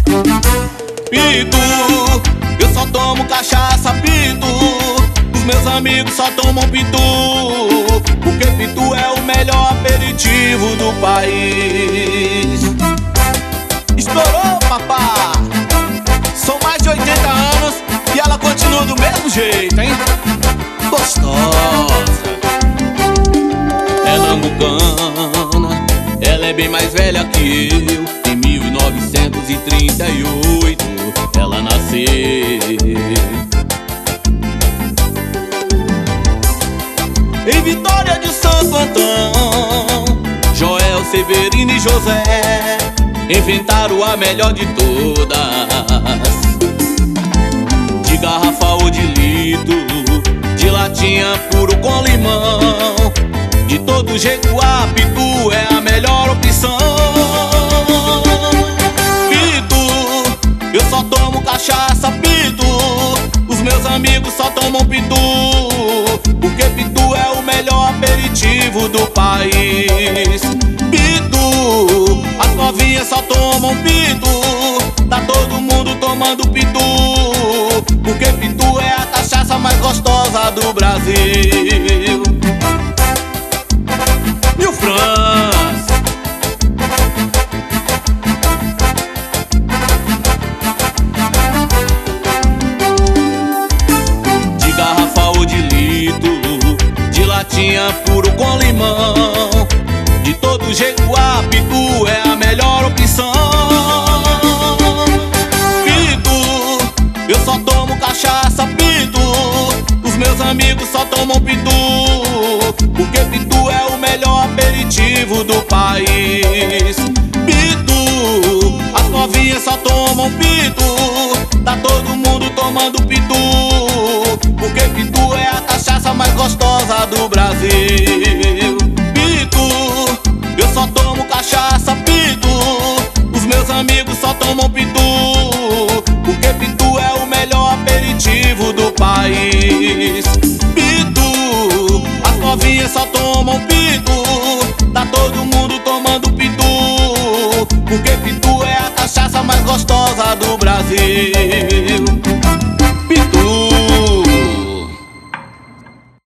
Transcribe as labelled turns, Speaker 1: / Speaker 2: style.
Speaker 1: Pitu, eu só tomo cachaça, Pitu. Os meus amigos só tomam Pitu, porque Pitu é o melhor aperitivo do país. Estourou, papá! São mais de 80 anos e ela continua do mesmo jeito, hein? Gostosa. Ela é mucana, ela é bem mais velha que eu. Em 1938 ela nasceu. Em Vitória de Santo Antão, Joel, Severino e José inventaram a melhor de todas. De garrafa ou de litro, de latinha puro com limão, de todo jeito a Pitu é a melhor opção. Pitu, eu só tomo cachaça, Pitu. Os meus amigos só tomam Pitu, porque Pitu é o melhor aperitivo do país. Pitu, as novinhas só tomam Pitu, tá todo mundo tomando Pitu, porque Pitu é a cachaça mais gostosa do Brasil. E o Franz? De garrafa ou de litro, de latinha puro com limão, de todo jeito a Pitu é a melhor opção. Pitu, eu só tomo cachaça, Pitu. Os meus amigos só tomam Pitu, porque Pitu é o melhor aperitivo do país. Pitu, as novinhas só tomam Pitu, tá todo mundo tomando Pitu, porque Pitu é a cachaça mais gostosa do Brasil. Pitu, eu só tomo cachaça, Pitu. Os meus amigos só tomam Pitu, porque Pitu é o melhor aperitivo do país. Pitu, as novinhas só tomam Pitu, tá todo mundo tomando Pitu, porque Pitu é a cachaça mais gostosa do Brasil.